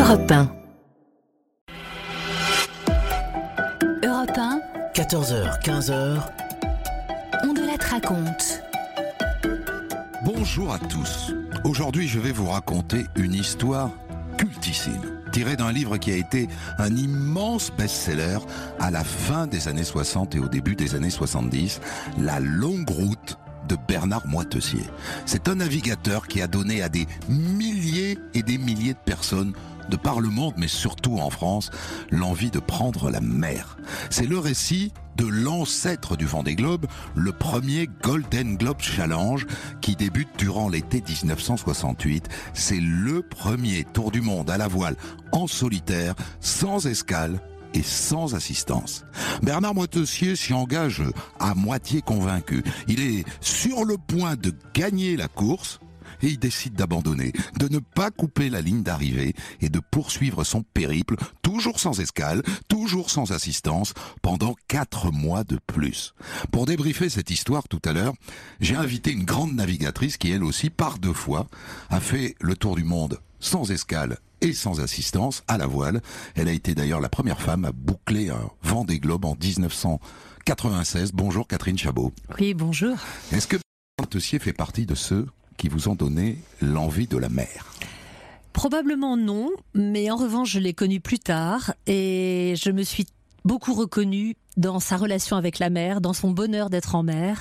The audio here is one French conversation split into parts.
Europe 1. Europe 1, 14h, 15h. On de la raconte. Bonjour à tous. Aujourd'hui, je vais vous raconter une histoire cultissime, tirée d'un livre qui a été un immense best-seller à la fin des années 60 et au début des années 70, La longue route de Bernard Moitessier. C'est un navigateur qui a donné à des milliers et des milliers de personnes de par le monde, mais surtout en France, l'envie de prendre la mer. C'est le récit de l'ancêtre du Vendée Globe, le premier Golden Globe Challenge qui débute durant l'été 1968. C'est le premier tour du monde à la voile en solitaire, sans escale et sans assistance. Bernard Moitessier s'y engage à moitié convaincu. Il est sur le point de gagner la course et il décide d'abandonner, de ne pas couper la ligne d'arrivée et de poursuivre son périple, toujours sans escale, toujours sans assistance, pendant 4 mois de plus. Pour débriefer cette histoire tout à l'heure, j'ai invité une grande navigatrice qui, elle aussi, par 2 fois, a fait le tour du monde sans escale et sans assistance à la voile. Elle a été d'ailleurs la première femme à boucler un Vendée Globe en 1996. Bonjour Catherine Chabot. Oui, bonjour. Est-ce que Moitessier fait partie de ceux qui vous ont donné l'envie de la mer? Probablement non, mais en revanche, je l'ai connu plus tard et je me suis beaucoup reconnue dans sa relation avec la mer, dans son bonheur d'être en mer.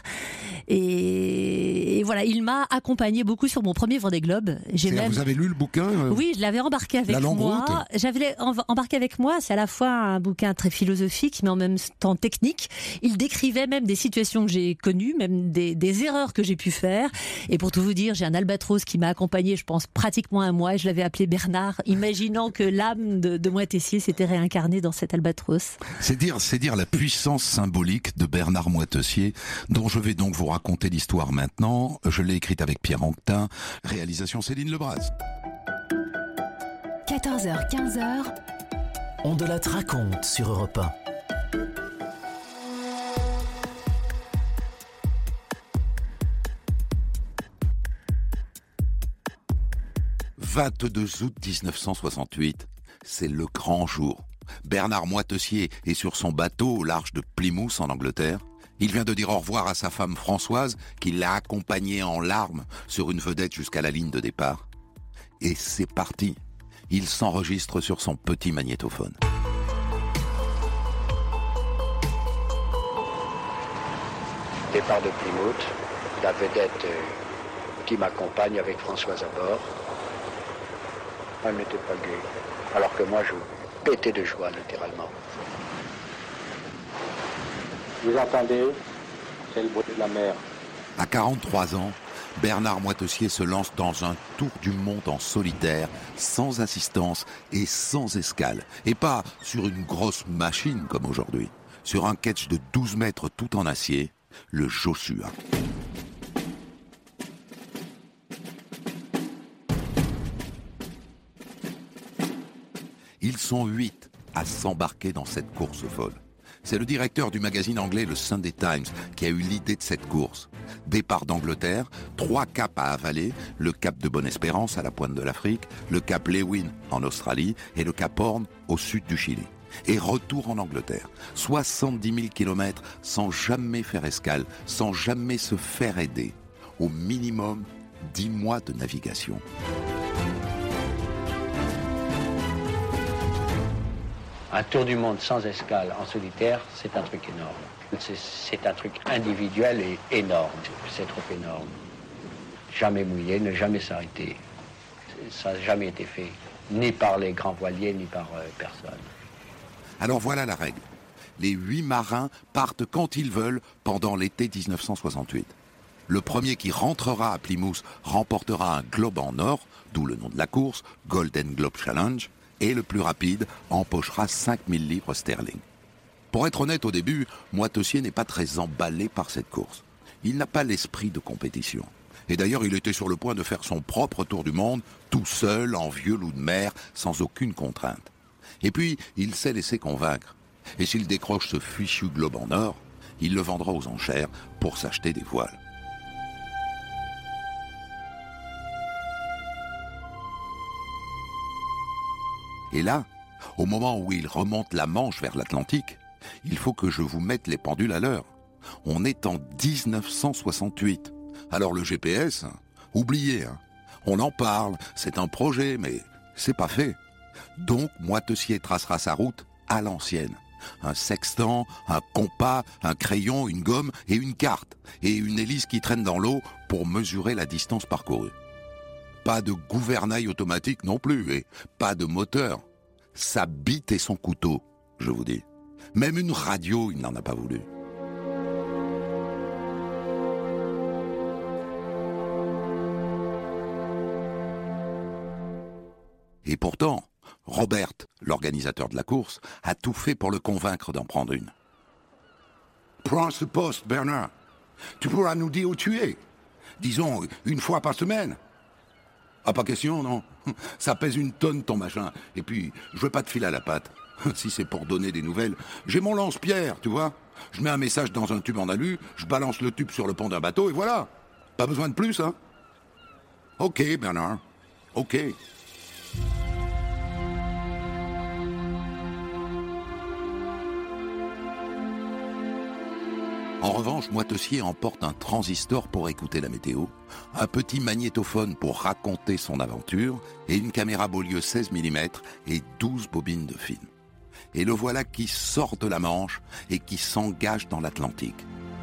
Et voilà, il m'a accompagné beaucoup sur mon premier Vendée Globe. Vous avez lu le bouquin Oui, je l'avais embarqué avec moi. J'avais embarqué avec moi. C'est à la fois un bouquin très philosophique, mais en même temps technique. Il décrivait même des situations que j'ai connues, même des erreurs que j'ai pu faire. Et pour tout vous dire, j'ai un albatros qui m'a accompagné, je pense, pratiquement 1 mois. Et je l'avais appelé Bernard, imaginant que l'âme de Moitessier s'était réincarnée dans cet albatros. C'est dire la puissance symbolique de Bernard Moitessier, dont je vais donc vous raconter l'histoire maintenant. Je l'ai écrite avec Pierre Anquetin, réalisation Céline Lebras. 14h, 15h. On de la raconte sur Europe 1. « 22 août 1968, c'est le grand jour. Bernard Moitessier est sur son bateau au large de Plymouth en Angleterre. Il vient de dire au revoir à sa femme Françoise, qui l'a accompagné en larmes sur une vedette jusqu'à la ligne de départ. Et c'est parti. Il s'enregistre sur son petit magnétophone. Départ de Plymouth, la vedette qui m'accompagne avec Françoise à bord. Elle n'était pas gaie, alors que moi je pétais de joie littéralement. Vous entendez? C'est le bruit de la mer. À 43 ans, Bernard Moitessier se lance dans un tour du monde en solitaire, sans assistance et sans escale. Et pas sur une grosse machine comme aujourd'hui. Sur un ketch de 12 mètres tout en acier, le Joshua. Ils sont 8 à s'embarquer dans cette course folle. C'est le directeur du magazine anglais le Sunday Times qui a eu l'idée de cette course. Départ d'Angleterre, 3 caps à avaler, le cap de Bonne-Espérance à la pointe de l'Afrique, le cap Lewin en Australie et le cap Horn au sud du Chili. Et retour en Angleterre, 70 000 kilomètres sans jamais faire escale, sans jamais se faire aider. Au minimum 10 mois de navigation. Un tour du monde sans escale en solitaire, c'est un truc énorme. C'est un truc individuel et énorme. C'est trop énorme. Jamais mouiller, ne jamais s'arrêter. Ça n'a jamais été fait, ni par les grands voiliers, ni par personne. Alors voilà la règle. Les 8 marins partent quand ils veulent pendant l'été 1968. Le premier qui rentrera à Plymouth remportera un globe en or, d'où le nom de la course, Golden Globe Challenge, et le plus rapide empochera 5000 livres sterling. Pour être honnête au début, Moitessier n'est pas très emballé par cette course. Il n'a pas l'esprit de compétition. Et d'ailleurs, il était sur le point de faire son propre tour du monde, tout seul, en vieux loup de mer, sans aucune contrainte. Et puis, il s'est laissé convaincre. Et s'il décroche ce fichu globe en or, il le vendra aux enchères pour s'acheter des voiles. Et là, au moment où il remonte la Manche vers l'Atlantique, il faut que je vous mette les pendules à l'heure. On est en 1968. Alors le GPS, oubliez, on en parle, c'est un projet, mais c'est pas fait. Donc Moitessier tracera sa route à l'ancienne. Un sextant, un compas, un crayon, une gomme et une carte. Et une hélice qui traîne dans l'eau pour mesurer la distance parcourue. Pas de gouvernail automatique non plus, et pas de moteur. Sa bite et son couteau, je vous dis. Même une radio, il n'en a pas voulu. Et pourtant, Robert, l'organisateur de la course, a tout fait pour le convaincre d'en prendre une. Prends ce poste, Bernard. Tu pourras nous dire où tu es. Disons, une fois par semaine. Ah, pas question, non. Ça pèse 1 tonne, ton machin. Et puis, je veux pas te filer à la patte. Si c'est pour donner des nouvelles, j'ai mon lance-pierre, tu vois. Je mets un message dans un tube en alu, je balance le tube sur le pont d'un bateau, et voilà. Pas besoin de plus, hein. Ok, Bernard. Ok. En revanche, Moitessier emporte un transistor pour écouter la météo, un petit magnétophone pour raconter son aventure et une caméra Beaulieu 16 mm et 12 bobines de film. Et le voilà qui sort de la Manche et qui s'engage dans l'Atlantique.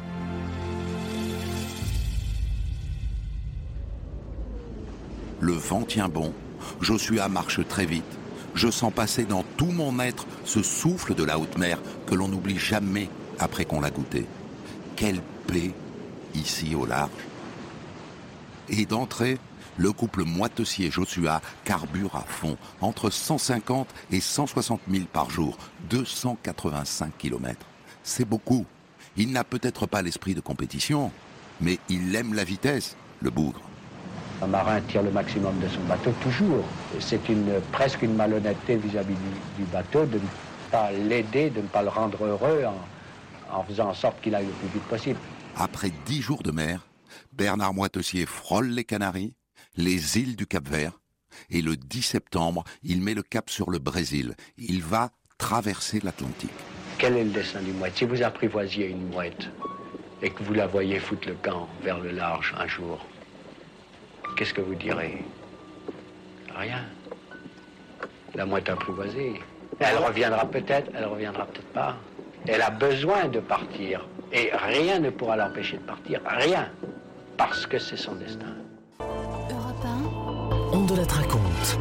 Le vent tient bon, Joshua marche très vite. Je sens passer dans tout mon être ce souffle de la haute mer que l'on n'oublie jamais après qu'on l'a goûté. Quelle paix, ici au large. Et d'entrée, le couple Moitessier-Joshua carbure à fond, entre 150 et 160 000 par jour, 285 km. C'est beaucoup. Il n'a peut-être pas l'esprit de compétition, mais il aime la vitesse, le bougre. Un marin tire le maximum de son bateau, toujours. C'est presque une malhonnêteté vis-à-vis du bateau de ne pas l'aider, de ne pas le rendre heureux en faisant en sorte qu'il aille le plus vite possible. Après 10 jours de mer, Bernard Moitessier frôle les Canaries, les îles du Cap-Vert, et le 10 septembre, il met le cap sur le Brésil. Il va traverser l'Atlantique. Quel est le destin d'une mouette? Si vous apprivoisiez une mouette et que vous la voyez foutre le camp vers le large un jour, qu'est-ce que vous direz? Rien. La mouette apprivoisée. Elle reviendra peut-être pas. Elle a besoin de partir. Et rien ne pourra l'empêcher de partir. Rien. Parce que c'est son destin. Europe 1. On de la raconte.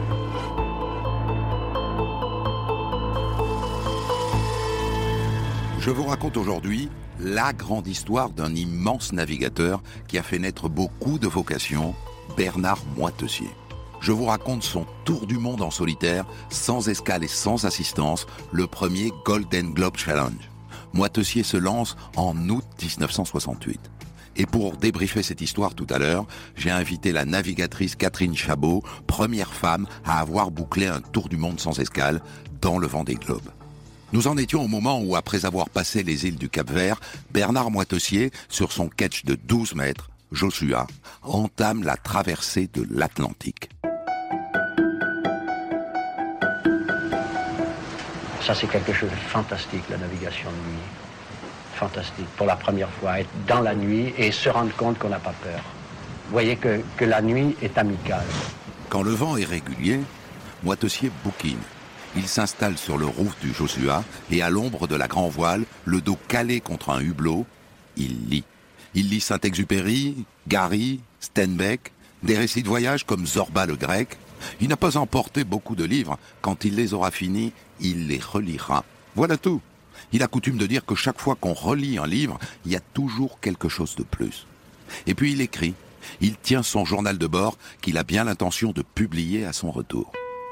Je vous raconte aujourd'hui la grande histoire d'un immense navigateur qui a fait naître beaucoup de vocations, Bernard Moitessier. Je vous raconte son tour du monde en solitaire, sans escale et sans assistance, le premier Golden Globe Challenge. Moitessier se lance en août 1968. Et pour débriefer cette histoire tout à l'heure, j'ai invité la navigatrice Catherine Chabot, première femme à avoir bouclé un tour du monde sans escale dans le Vendée Globe. Nous en étions au moment où, après avoir passé les îles du Cap-Vert, Bernard Moitessier, sur son ketch de 12 mètres, Joshua, entame la traversée de l'Atlantique. Ça, c'est quelque chose de fantastique, la navigation de nuit. Fantastique. Pour la première fois, être dans la nuit et se rendre compte qu'on n'a pas peur. Vous voyez que la nuit est amicale. Quand le vent est régulier, Moitessier bouquine. Il s'installe sur le roof du Joshua et à l'ombre de la grand voile, le dos calé contre un hublot, il lit. Il lit Saint-Exupéry, Gary, Steinbeck, des récits de voyage comme Zorba le Grec. Il n'a pas emporté beaucoup de livres. Quand il les aura finis, il les relira. Voilà tout. Il a coutume de dire que chaque fois qu'on relit un livre, il y a toujours quelque chose de plus. Et puis il écrit. Il tient son journal de bord qu'il a bien l'intention de publier à son retour.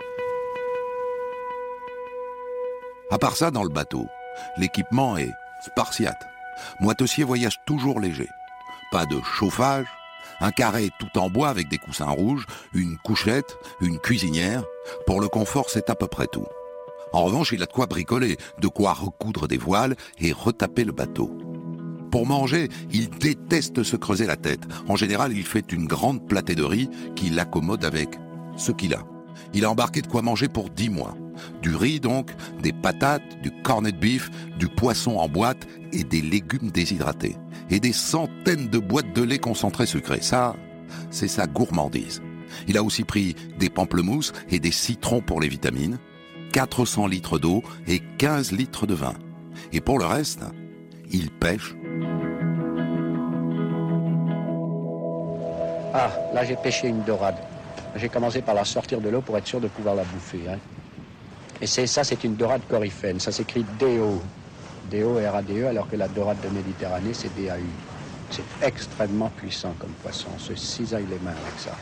À part ça, dans le bateau, l'équipement est spartiate. Moitessier voyage toujours léger. Pas de chauffage, un carré tout en bois avec des coussins rouges, une couchette, une cuisinière. Pour le confort, c'est à peu près tout. En revanche, il a de quoi bricoler, de quoi recoudre des voiles et retaper le bateau. Pour manger, il déteste se creuser la tête. En général, il fait une grande platée de riz qu'il accommode avec ce qu'il a. Il a embarqué de quoi manger pour 10 mois. Du riz donc, des patates, du corned beef, du poisson en boîte et des légumes déshydratés. Et des centaines de boîtes de lait concentré sucré. Ça, c'est sa gourmandise. Il a aussi pris des pamplemousses et des citrons pour les vitamines, 400 litres d'eau et 15 litres de vin. Et pour le reste, il pêche. Ah, là j'ai pêché une dorade. J'ai commencé par la sortir de l'eau pour être sûr de pouvoir la bouffer. Hein. Et c'est une dorade coryphène. Ça s'écrit D-O. D-O, R-A-D-E, alors que la dorade de Méditerranée, c'est D-A-U. C'est extrêmement puissant comme poisson. On se cisaille les mains avec ça.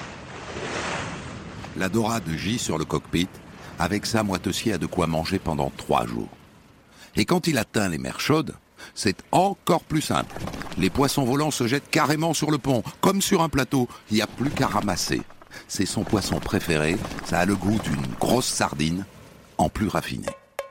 La dorade gît sur le cockpit. Avec ça, Moitessier a de quoi manger pendant 3 jours. Et quand il atteint les mers chaudes, c'est encore plus simple. Les poissons volants se jettent carrément sur le pont, comme sur un plateau. Il n'y a plus qu'à ramasser. C'est son poisson préféré. Ça a le goût d'une grosse sardine, en plus raffiné.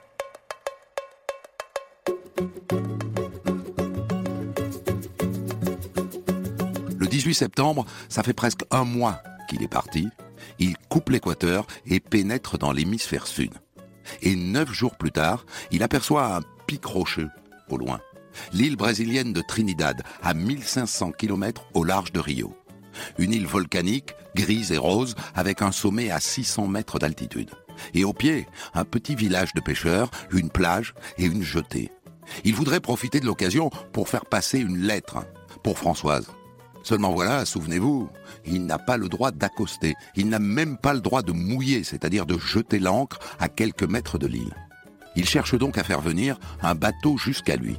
Le 18 septembre, ça fait presque 1 mois qu'il est parti. Il coupe l'équateur et pénètre dans l'hémisphère sud. Et 9 jours plus tard, il aperçoit un pic rocheux au loin. L'île brésilienne de Trinidad, à 1500 km au large de Rio. Une île volcanique, grise et rose, avec un sommet à 600 mètres d'altitude. Et au pied, un petit village de pêcheurs, une plage et une jetée. Il voudrait profiter de l'occasion pour faire passer une lettre pour Françoise. Seulement voilà, souvenez-vous, il n'a pas le droit d'accoster. Il n'a même pas le droit de mouiller, c'est-à-dire de jeter l'ancre à quelques mètres de l'île. Il cherche donc à faire venir un bateau jusqu'à lui.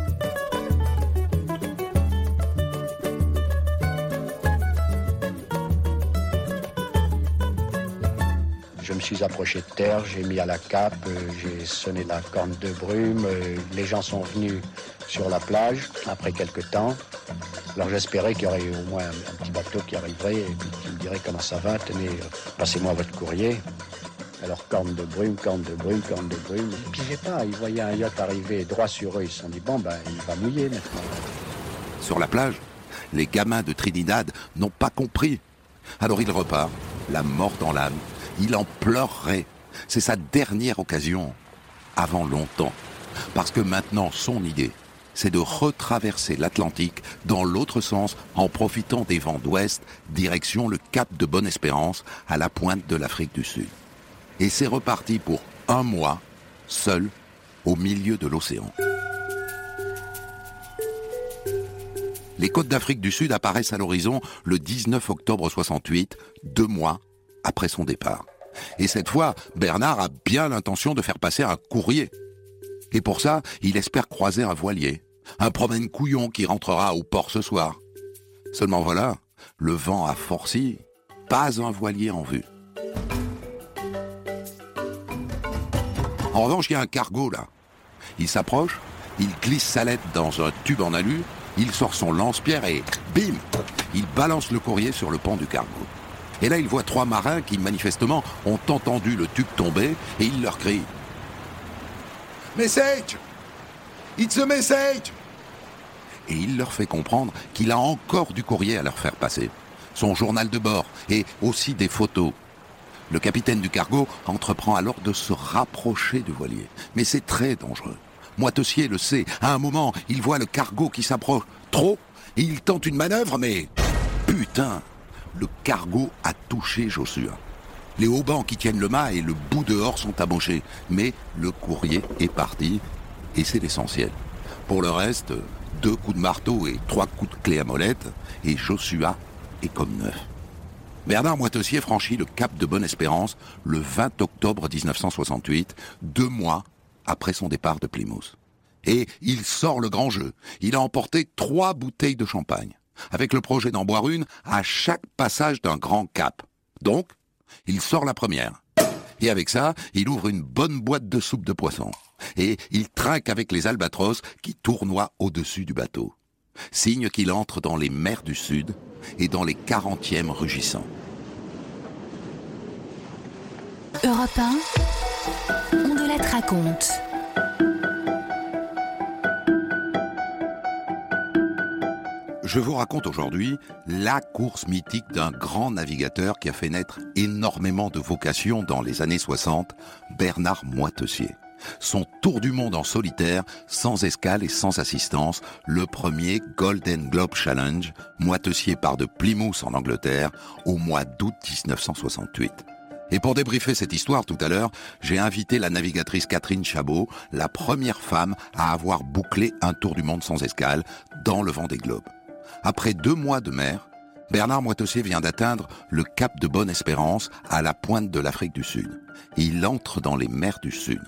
Je me suis approché de terre, j'ai mis à la cape, j'ai sonné la corne de brume, les gens sont venus sur la plage après quelques temps. Alors j'espérais qu'il y aurait au moins un petit bateau qui arriverait et qui me dirait comment ça va, tenez, passez-moi votre courrier. Alors corne de brume, corne de brume, corne de brume. Puis j'ai pas, ils voyaient un yacht arriver droit sur eux, ils se sont dit bon ben il va mouiller maintenant. Sur la plage, les gamins de Trinidad n'ont pas compris. Alors il repart, la mort dans l'âme. Il en pleurerait. C'est sa dernière occasion, avant longtemps. Parce que maintenant, son idée, c'est de retraverser l'Atlantique dans l'autre sens en profitant des vents d'ouest, direction le cap de Bonne-Espérance, à la pointe de l'Afrique du Sud. Et c'est reparti pour 1 mois, seul, au milieu de l'océan. Les côtes d'Afrique du Sud apparaissent à l'horizon le 19 octobre 68, 2 mois après son départ. Et cette fois, Bernard a bien l'intention de faire passer un courrier. Et pour ça, il espère croiser un voilier, un promène-couillon qui rentrera au port ce soir. Seulement voilà, le vent a forci, pas un voilier en vue. En revanche, il y a un cargo là. Il s'approche, il glisse sa lettre dans un tube en alu, il sort son lance-pierre et bim, il balance le courrier sur le pont du cargo. Et là, il voit 3 marins qui, manifestement, ont entendu le tube tomber et il leur crie « Message! It's a message !» Et il leur fait comprendre qu'il a encore du courrier à leur faire passer. Son journal de bord et aussi des photos. Le capitaine du cargo entreprend alors de se rapprocher du voilier. Mais c'est très dangereux. Moitessier le sait. À un moment, il voit le cargo qui s'approche trop et il tente une manœuvre, mais... Putain! Le cargo a touché Joshua. Les haubans qui tiennent le mât et le bout dehors sont amochés. Mais le courrier est parti et c'est l'essentiel. Pour le reste, 2 coups de marteau et 3 coups de clé à molette et Joshua est comme neuf. Bernard Moitessier franchit le cap de Bonne-Espérance le 20 octobre 1968, 2 mois après son départ de Plymouth. Et il sort le grand jeu. Il a emporté 3 bouteilles de champagne, avec le projet d'en boire une à chaque passage d'un grand cap. Donc, il sort la première. Et avec ça, il ouvre une bonne boîte de soupe de poisson. Et il trinque avec les albatros qui tournoient au-dessus du bateau. Signe qu'il entre dans les mers du Sud et dans les 40e rugissants. Europe 1, on de la raconte. Je vous raconte aujourd'hui la course mythique d'un grand navigateur qui a fait naître énormément de vocations dans les années 60, Bernard Moitessier. Son tour du monde en solitaire, sans escale et sans assistance, le premier Golden Globe Challenge, Moitessier part de Plymouth en Angleterre au mois d'août 1968. Et pour débriefer cette histoire tout à l'heure, j'ai invité la navigatrice Catherine Chabot, la première femme à avoir bouclé un tour du monde sans escale dans le Vendée Globe. Après 2 mois de mer, Bernard Moitessier vient d'atteindre le cap de Bonne-Espérance à la pointe de l'Afrique du Sud. Il entre dans les mers du Sud.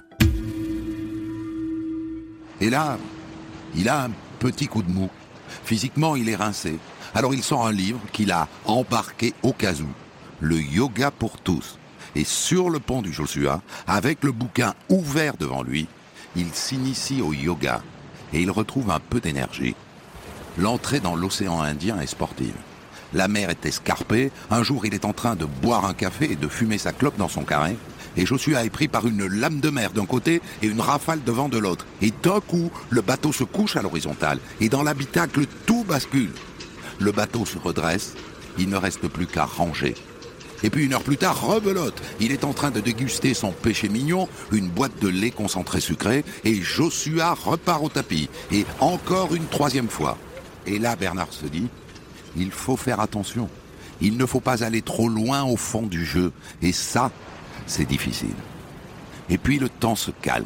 Et là, il a un petit coup de mou. Physiquement, il est rincé. Alors il sort un livre qu'il a embarqué au cas où, le Yoga pour tous. Et sur le pont du Joshua, avec le bouquin ouvert devant lui, il s'initie au yoga et il retrouve un peu d'énergie. L'entrée dans l'océan Indien est sportive. La mer est escarpée. Un jour, il est en train de boire un café et de fumer sa clope dans son carré. Et Joshua est pris par une lame de mer d'un côté et une rafale de vent de l'autre. Et d'un coup, le bateau se couche à l'horizontale. Et dans l'habitacle, tout bascule. Le bateau se redresse. Il ne reste plus qu'à ranger. Et puis 1 heure plus tard, rebelote. Il est en train de déguster son péché mignon, une boîte de lait concentré sucré, et Joshua repart au tapis. Et encore une 3e fois. Et là, Bernard se dit, il faut faire attention. Il ne faut pas aller trop loin au fond du jeu. Et ça, c'est difficile. Et puis le temps se calme.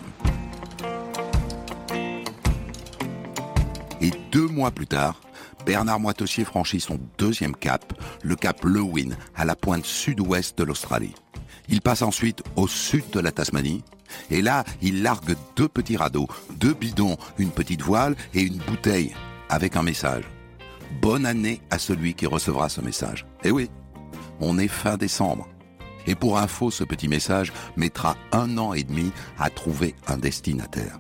Et 2 mois plus tard, Bernard Moitessier franchit son 2e cap, le cap Lewin, à la pointe sud-ouest de l'Australie. Il passe ensuite au sud de la Tasmanie, et là, il largue 2 petits radeaux, 2 bidons, une petite voile et une bouteille, avec un message. Bonne année à celui qui recevra ce message. Eh oui, on est fin décembre. Et pour info, ce petit message mettra 1 an et demi à trouver un destinataire.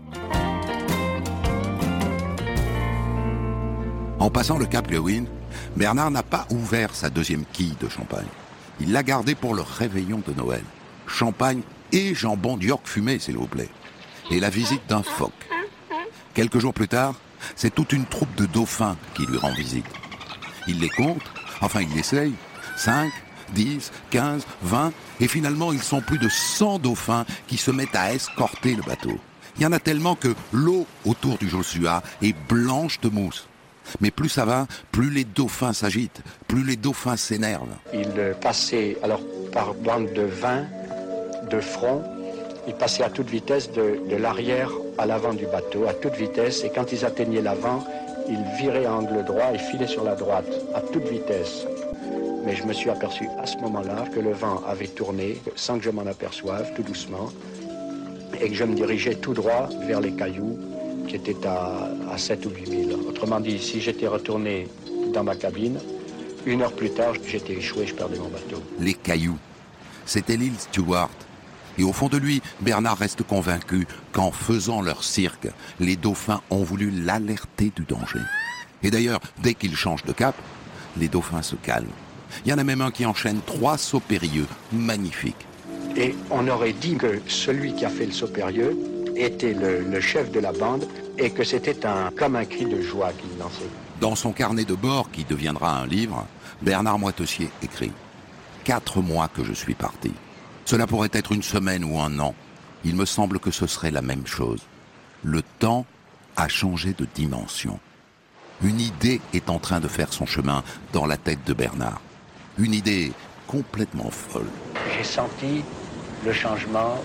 En passant le cap Lewin, Bernard n'a pas ouvert sa 2e quille de champagne. Il l'a gardée pour le réveillon de Noël. Champagne et jambon d'York fumé, s'il vous plaît. Et la visite d'un phoque. Quelques jours plus tard, c'est toute une troupe de dauphins qui lui rend visite. Il les compte, enfin il essaye, 5, 10, 15, 20, et finalement ils sont plus de 100 dauphins qui se mettent à escorter le bateau. Il y en a tellement que l'eau autour du Joshua est blanche de mousse. Mais plus ça va, plus les dauphins s'agitent, plus les dauphins s'énervent. Il passait alors par bande de 20 de front. Il passait à toute vitesse de l'arrière à l'avant du bateau, à toute vitesse. Et quand ils atteignaient l'avant, ils viraient à angle droit et filaient sur la droite, à toute vitesse. Mais je me suis aperçu à ce moment-là que le vent avait tourné, sans que je m'en aperçoive, tout doucement, et que je me dirigeais tout droit vers les cailloux qui étaient à 7 ou 8 000. Autrement dit, si j'étais retourné dans ma cabine, 1 heure plus tard, j'étais échoué, je perdais mon bateau. Les cailloux, c'était l'île Stewart. Et au fond de lui, Bernard reste convaincu qu'en faisant leur cirque, les dauphins ont voulu l'alerter du danger. Et d'ailleurs, dès qu'il change de cap, les dauphins se calment. Il y en a même un qui enchaîne 3 sauts périlleux, magnifiques. Et on aurait dit que celui qui a fait le saut périlleux était le chef de la bande et que c'était comme un cri de joie qu'il lançait. Dans son carnet de bord, qui deviendra un livre, Bernard Moitessier écrit « 4 mois que je suis parti. Cela pourrait être 1 semaine ou 1 an. Il me semble que ce serait la même chose. Le temps a changé de dimension. Une idée est en train de faire son chemin dans la tête de Bernard. Une idée complètement folle. J'ai senti le changement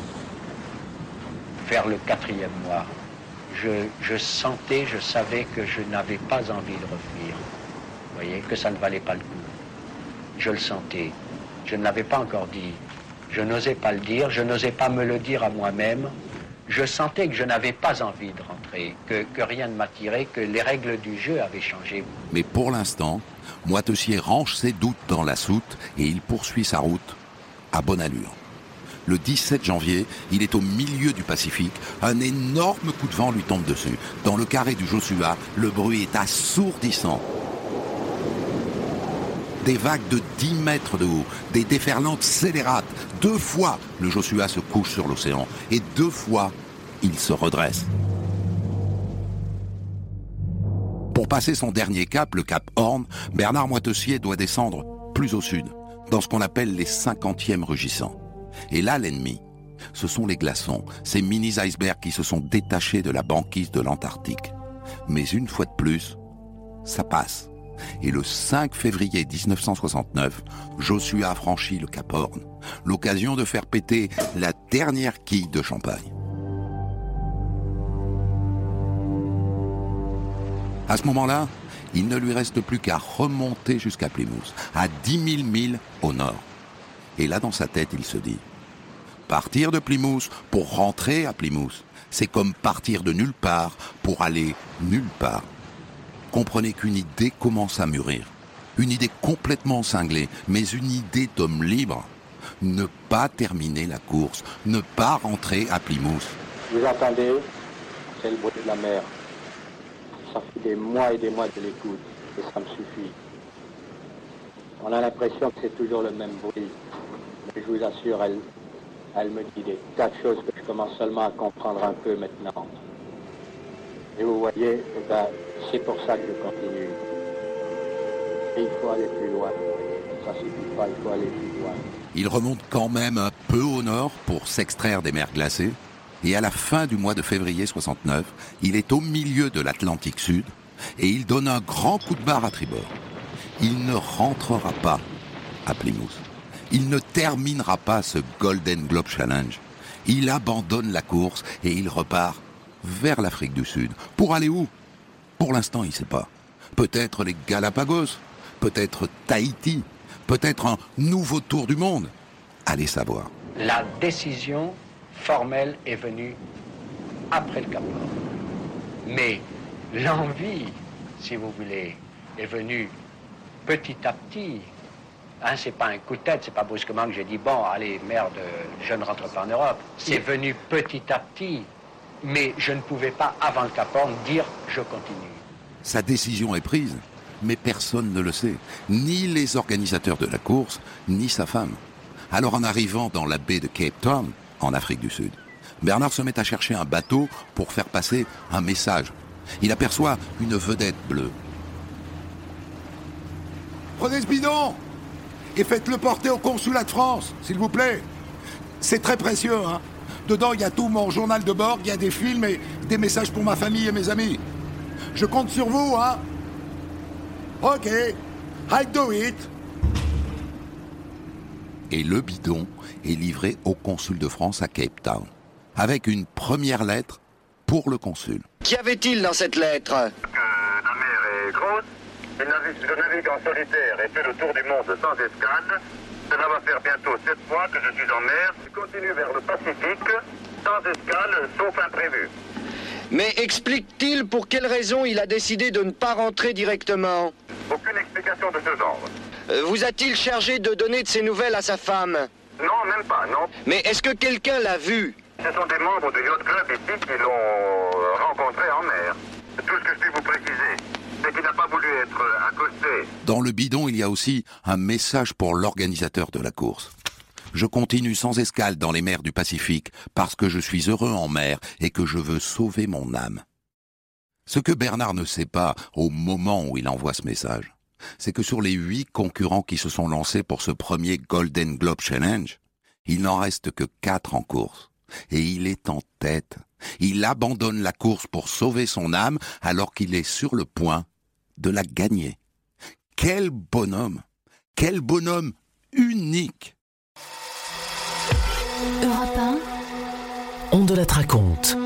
vers le 4e mois. Je sentais, je savais que je n'avais pas envie de revenir. Vous voyez, que ça ne valait pas le coup. Je le sentais. Je ne l'avais pas encore dit. Je n'osais pas le dire, je n'osais pas me le dire à moi-même. Je sentais que je n'avais pas envie de rentrer, que rien ne m'attirait, que les règles du jeu avaient changé. Mais pour l'instant, Moitessier range ses doutes dans la soute et il poursuit sa route à bonne allure. Le 17 janvier, il est au milieu du Pacifique. Un énorme coup de vent lui tombe dessus. Dans le carré du Joshua, le bruit est assourdissant. Des vagues de 10 mètres de haut, des déferlantes scélérates. 2 fois, le Joshua se couche sur l'océan. Et 2 fois, il se redresse. Pour Pour passer son dernier cap, le cap Horn, Bernard Moitessier doit descendre plus au sud, dans ce qu'on appelle les 50e rugissants. Et là, l'ennemi, ce sont les glaçons, ces mini-icebergs qui se sont détachés de la banquise de l'Antarctique. Mais une fois de plus, ça passe. Et le 5 février 1969, Joshua a franchi le Cap Horn, l'occasion de faire péter la dernière quille de champagne. À ce moment-là, il ne lui reste plus qu'à remonter jusqu'à Plymouth, à 10 000 milles au nord. Et là, dans sa tête, il se dit, partir de Plymouth pour rentrer à Plymouth, c'est comme partir de nulle part pour aller nulle part. Comprenez qu'une idée commence à mûrir. Une idée complètement cinglée, mais une idée d'homme libre. Ne pas terminer la course, ne pas rentrer à Plymouth. Vous entendez? C'est le bruit de la mer. Ça fait des mois et des mois que je l'écoute, et ça me suffit. On a l'impression que c'est toujours le même bruit. Mais je vous assure, elle me dit des tas de choses que je commence seulement à comprendre un peu maintenant. Et vous voyez, eh ben, c'est pour ça que je continue. Et il faut aller plus loin. Ça ne suffit pas, il faut aller plus loin. Il remonte quand même un peu au nord pour s'extraire des mers glacées. Et à la fin du mois de février 69, il est au milieu de l'Atlantique Sud et il donne un grand coup de barre à tribord. Il ne rentrera pas à Plymouth. Il ne terminera pas ce Golden Globe Challenge. Il abandonne la course et il repart vers l'Afrique du Sud. Pour aller où? Pour l'instant, il ne sait pas. Peut-être les Galapagos, peut-être Tahiti, peut-être un nouveau tour du monde. Allez savoir. La décision formelle est venue après le Cap Horn. Mais l'envie, si vous voulez, est venue petit à petit. Hein, c'est pas un coup de tête, c'est pas brusquement que j'ai dit bon, allez, merde, je ne rentre pas en Europe. C'est venu petit à petit. Mais je ne pouvais pas, avant le Cap Horn, dire je continue. Sa décision est prise, mais personne ne le sait. Ni les organisateurs de la course, ni sa femme. Alors en arrivant dans la baie de Cape Town, en Afrique du Sud, Bernard se met à chercher un bateau pour faire passer un message. Il aperçoit une vedette bleue. Prenez ce bidon et faites-le porter au consulat de France, s'il vous plaît. C'est très précieux, hein. Dedans, il y a tout mon journal de bord, il y a des films et des messages pour ma famille et mes amis. Je compte sur vous, hein. Ok, I do it. Et le bidon est livré au consul de France à Cape Town, avec une première lettre pour le consul. Qu'y avait-il dans cette lettre? La mer est grosse, je navigue en solitaire et fais le tour du monde sans escale. Cela va faire bientôt 7 mois que je suis en mer. Je continue vers le Pacifique, sans escale, sauf imprévu. Mais explique-t-il pour quelle raison il a décidé de ne pas rentrer directement? Aucune explication de ce genre. Vous a-t-il chargé de donner de ses nouvelles à sa femme? Non, même pas, non. Mais est-ce que quelqu'un l'a vu? Ce sont des membres du Yacht Club ici qui l'ont rencontré en mer. Tout ce que je puis vous préciser, c'est qu'il n'a pas voulu être accosté. Dans le bidon, il y a aussi un message pour l'organisateur de la course. Je continue sans escale dans les mers du Pacifique parce que je suis heureux en mer et que je veux sauver mon âme. Ce que Bernard ne sait pas au moment où il envoie ce message, c'est que sur les 8 concurrents qui se sont lancés pour ce premier Golden Globe Challenge, il n'en reste que 4 en course. Et il est en tête. Il abandonne la course pour sauver son âme alors qu'il est sur le point de la gagner. Quel bonhomme! Quel bonhomme unique! Europe 1. On de la raconte.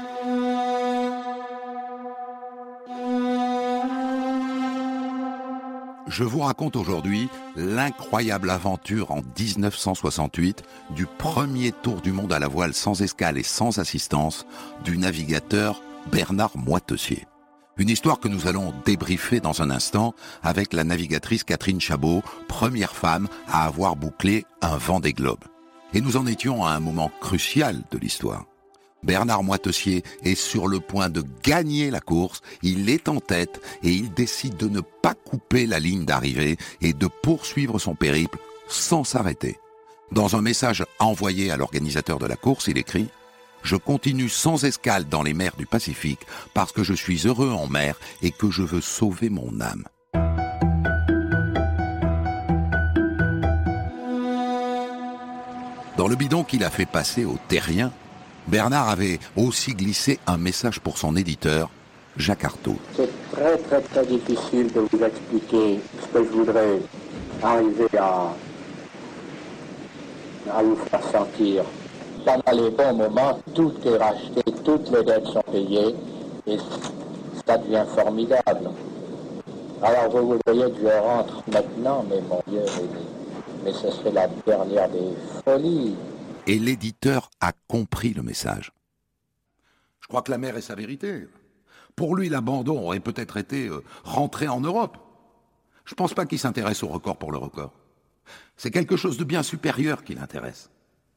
Je vous raconte aujourd'hui l'incroyable aventure en 1968 du premier tour du monde à la voile sans escale et sans assistance du navigateur Bernard Moitessier. Une histoire que nous allons débriefer dans un instant avec la navigatrice Catherine Chabot, première femme à avoir bouclé un Vendée Globe. Et nous en étions à un moment crucial de l'histoire. Bernard Moitessier est sur le point de gagner la course, il est en tête et il décide de ne pas couper la ligne d'arrivée et de poursuivre son périple sans s'arrêter. Dans un message envoyé à l'organisateur de la course, il écrit « Je continue sans escale dans les mers du Pacifique parce que je suis heureux en mer et que je veux sauver mon âme. Dans le bidon qu'il a fait passer au terrien, Bernard avait aussi glissé un message pour son éditeur, Jacques Artaud. C'est très très très difficile de vous expliquer ce que je voudrais arriver à vous faire sentir. Pendant les bons moments, tout est racheté, toutes les dettes sont payées et ça devient formidable. Alors vous voudriez que je rentre maintenant, mais mon Dieu, mais ce serait la dernière des folies. Et l'éditeur a compris le message. Je crois que la mer est sa vérité. Pour lui, l'abandon aurait peut-être été rentrer en Europe. Je pense pas qu'il s'intéresse au record pour le record. C'est quelque chose de bien supérieur qui l'intéresse.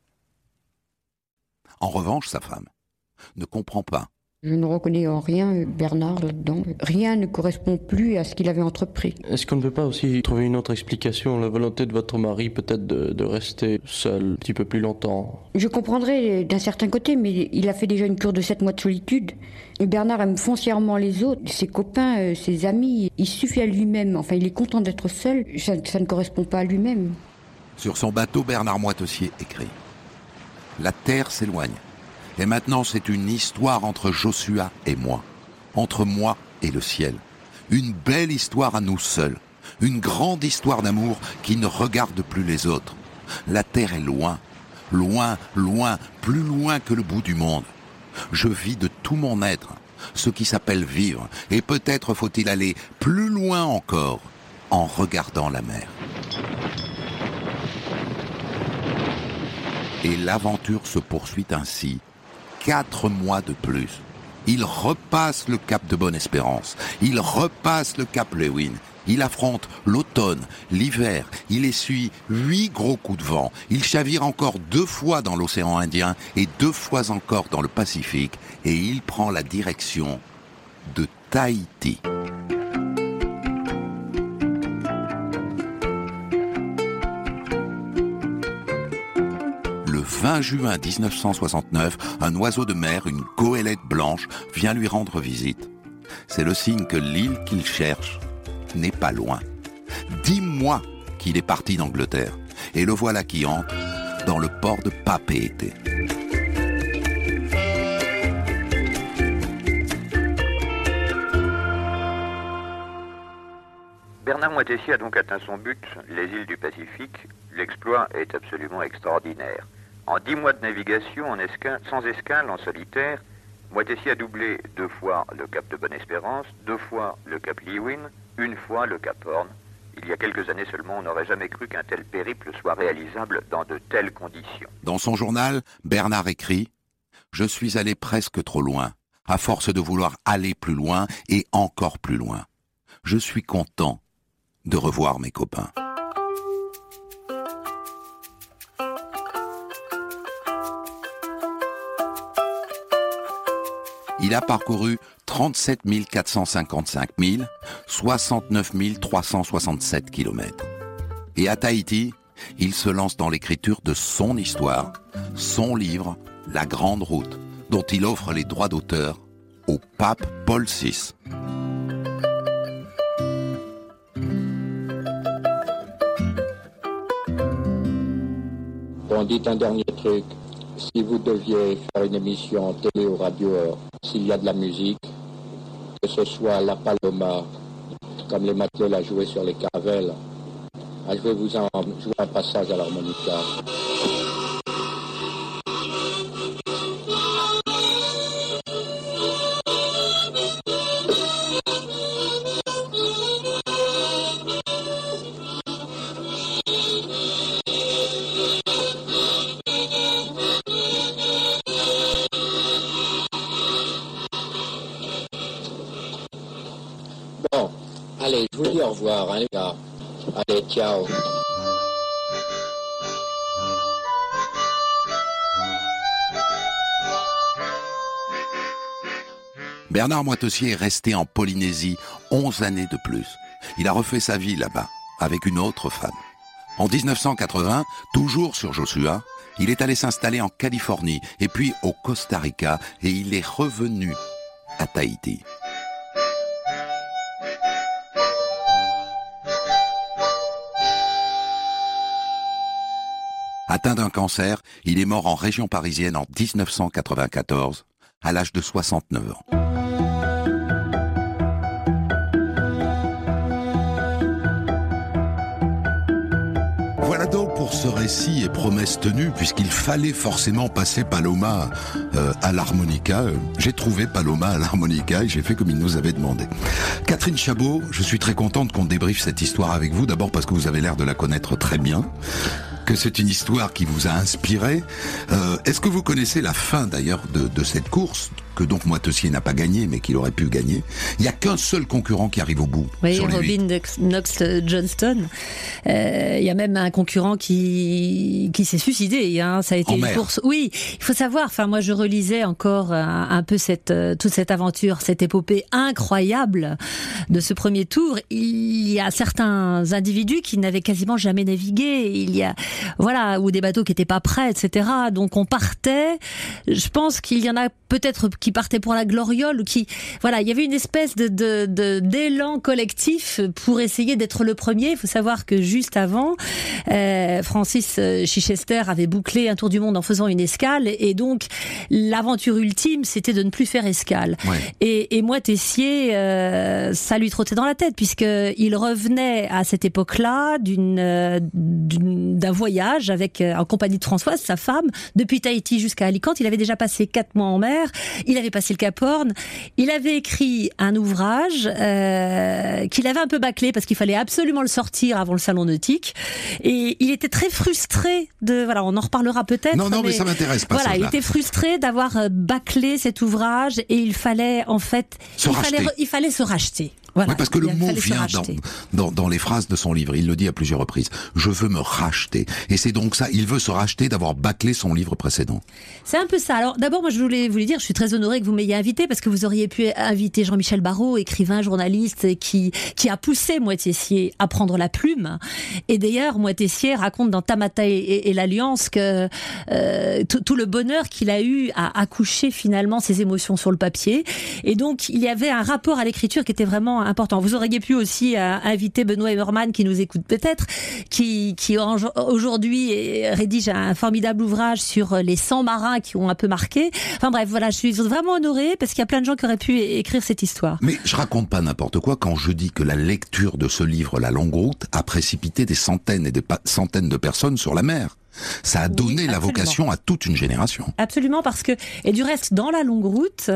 En revanche, sa femme ne comprend pas. Je ne reconnais en rien Bernard là-dedans. Rien ne correspond plus à ce qu'il avait entrepris. Est-ce qu'on ne peut pas aussi trouver une autre explication, la volonté de votre mari peut-être de rester seul un petit peu plus longtemps? Je comprendrais d'un certain côté, mais il a fait déjà une cure de 7 mois de solitude. Bernard aime foncièrement les autres, ses copains, ses amis. Il suffit à lui-même, enfin il est content d'être seul, ça ne correspond pas à lui-même. Sur son bateau, Bernard Moitessier écrit « La terre s'éloigne. Et maintenant, c'est une histoire entre Joshua et moi, entre moi et le ciel. Une belle histoire à nous seuls, une grande histoire d'amour qui ne regarde plus les autres. La terre est loin, loin, loin, plus loin que le bout du monde. Je vis de tout mon être, ce qui s'appelle vivre, et peut-être faut-il aller plus loin encore en regardant la mer. » Et l'aventure se poursuit ainsi. 4 mois de plus. Il repasse le cap de Bonne-Espérance. Il repasse le cap Lewin. Il affronte l'automne, l'hiver. Il essuie 8 gros coups de vent. Il chavire encore 2 fois dans l'océan Indien et 2 fois encore dans le Pacifique. Et il prend la direction de Tahiti. Le 20 juin 1969, un oiseau de mer, une goélette blanche, vient lui rendre visite. C'est le signe que l'île qu'il cherche n'est pas loin. 10 mois qu'il est parti d'Angleterre, et le voilà qui entre dans le port de Papeete. Bernard Moitessier a donc atteint son but, les îles du Pacifique. L'exploit est absolument extraordinaire. En 10 mois de navigation sans escale, en solitaire, Moitessier a doublé 2 fois le cap de Bonne-Espérance, 2 fois le cap Lewin, 1 fois le cap Horn. Il y a quelques années seulement, on n'aurait jamais cru qu'un tel périple soit réalisable dans de telles conditions. Dans son journal, Bernard écrit « Je suis allé presque trop loin, à force de vouloir aller plus loin et encore plus loin. Je suis content de revoir mes copains. » Il a parcouru 37 455 milles, 69 367 kilomètres. Et à Tahiti, il se lance dans l'écriture de son histoire, son livre « La Grande Route », dont il offre les droits d'auteur au pape Paul VI. On dit un dernier truc. Si vous deviez faire une émission télé ou radio, s'il y a de la musique, que ce soit la Paloma, comme les matelots la jouaient sur les carvelles, je vais vous en jouer un passage à l'harmonica. Bon, allez, je vous dis au revoir, hein, les gars. Allez, ciao. Bernard Moitessier est resté en Polynésie 11 années de plus. Il a refait sa vie là-bas, avec une autre femme. En 1980, toujours sur Joshua, Il est allé s'installer en Californie et puis au Costa Rica et il est revenu à Tahiti. Atteint d'un cancer, il est mort en région parisienne en 1994, à l'âge de 69 ans. Voilà donc pour ce récit et promesse tenue, puisqu'il fallait forcément passer Paloma à l'harmonica. J'ai trouvé Paloma à l'harmonica et j'ai fait comme il nous avait demandé. Catherine Chabot, je suis très contente qu'on débriefe cette histoire avec vous, d'abord parce que vous avez l'air de la connaître très bien, que c'est une histoire qui vous a inspiré. Est-ce que vous connaissez la fin d'ailleurs de cette course que donc Moitessier n'a pas gagné, mais qu'il aurait pu gagner? Il n'y a qu'un seul concurrent qui arrive au bout. Oui, sur les Robin Knox-Johnston. Il y a même un concurrent qui s'est suicidé. Hein. Ça a été une course. Oui, il faut savoir. Enfin, moi, je relisais encore un peu toute cette aventure, cette épopée incroyable de ce premier tour. Il y a certains individus qui n'avaient quasiment jamais navigué. Il y a, voilà, ou des bateaux qui n'étaient pas prêts, etc. Donc, on partait. Je pense qu'il y en a peut-être qui partaient pour la gloriole, ou qui, voilà, il y avait une espèce d'élan collectif pour essayer d'être le premier. Il faut savoir que juste avant, Francis Chichester avait bouclé un tour du monde en faisant une escale, et donc l'aventure ultime, c'était de ne plus faire escale. Ouais. Et Moitessier, ça lui trottait dans la tête, puisqu'il revenait à cette époque-là d'un voyage en compagnie de Françoise, sa femme, depuis Tahiti jusqu'à Alicante. Il avait déjà passé 4 mois en mer. Il avait passé le Cap Horn. Il avait écrit un ouvrage qu'il avait un peu bâclé parce qu'il fallait absolument le sortir avant le salon nautique. Et il était très frustré voilà, on en reparlera peut-être. Non, mais ça m'intéresse pas. Voilà, il était frustré d'avoir bâclé cet ouvrage et il fallait en fait, il fallait se racheter. Voilà, oui, parce que le mot vient dans les phrases de son livre. Il le dit à plusieurs reprises. Je veux me racheter. Et c'est donc ça. Il veut se racheter d'avoir bâclé son livre précédent. C'est un peu ça. Alors, d'abord, moi, je voulais vous dire, je suis très honorée que vous m'ayez invité parce que vous auriez pu inviter Jean-Michel Barrault, écrivain, journaliste, qui a poussé Moitessier à prendre la plume. Et d'ailleurs, Moitessier raconte dans Tamata et l'Alliance que tout le bonheur qu'il a eu à accoucher finalement ses émotions sur le papier. Et donc, il y avait un rapport à l'écriture qui était vraiment important. Vous auriez pu aussi inviter Benoît Emmerman, qui nous écoute peut-être, qui aujourd'hui rédige un formidable ouvrage sur les 100 marins qui ont un peu marqué. Enfin bref, voilà, je suis vraiment honorée parce qu'il y a plein de gens qui auraient pu écrire cette histoire. Mais je raconte pas n'importe quoi quand je dis que la lecture de ce livre, La Longue Route, a précipité des centaines et des centaines de personnes sur la mer. Ça a donné la vocation à toute une génération. Absolument, parce que, et du reste, dans La Longue Route,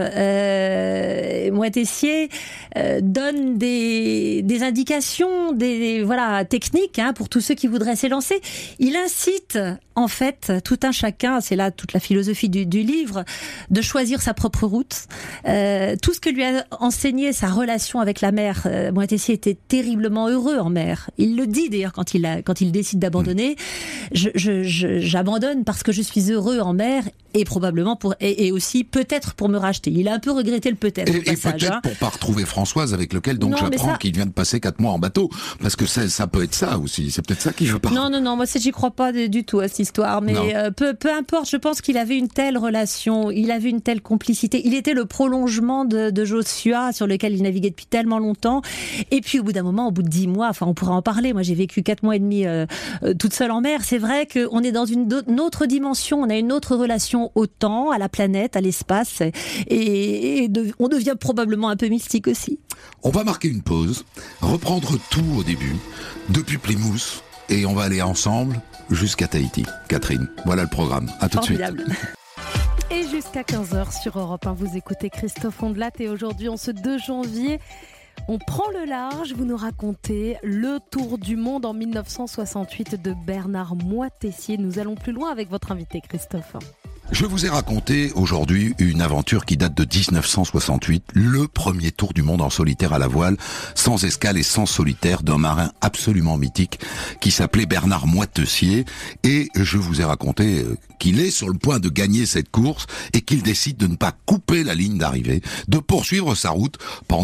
Moitessier donne des indications, voilà, techniques, hein, pour tous ceux qui voudraient s'élancer. Il incite, en fait, tout un chacun, c'est là toute la philosophie du livre, de choisir sa propre route. Tout ce que lui a enseigné sa relation avec la mer, Moitessier était terriblement heureux en mer. Il le dit d'ailleurs quand il décide d'abandonner. J'abandonne parce que je suis heureux en mer et probablement et aussi peut-être pour me racheter. Il a un peu regretté le peut-être. Et peut-être pour pas retrouver Françoise avec lequel donc j'apprends qu'il vient de passer 4 mois en bateau, parce que ça peut être ça aussi. C'est peut-être ça qu'il veut pas. Non, moi j'y crois pas du tout à cette histoire. Mais peu importe. Je pense qu'il avait une telle relation, il avait une telle complicité. Il était le prolongement de Joshua sur lequel il naviguait depuis tellement longtemps. Et puis au bout d'un moment, au bout de 10 mois, enfin on pourra en parler. Moi j'ai vécu 4 mois et demi toute seule en mer. C'est vrai qu'on est dans une autre dimension, on a une autre relation au temps, à la planète, à l'espace, et on devient probablement un peu mystique aussi. On va marquer une pause, reprendre tout au début, depuis Plymouth, et on va aller ensemble jusqu'à Tahiti. Catherine, voilà le programme. À tout de suite. Et jusqu'à 15h sur Europe 1, vous écoutez Christophe Ondelat, et aujourd'hui, en ce 2 janvier, on prend le large, vous nous racontez le tour du monde en 1968 de Bernard Moitessier. Nous allons plus loin avec votre invité Christophe. Je vous ai raconté aujourd'hui une aventure qui date de 1968, le premier tour du monde en solitaire à la voile, sans escale et sans solitaire, d'un marin absolument mythique qui s'appelait Bernard Moitessier. Et je vous ai raconté qu'il est sur le point de gagner cette course et qu'il décide de ne pas couper la ligne d'arrivée, de poursuivre sa route pendant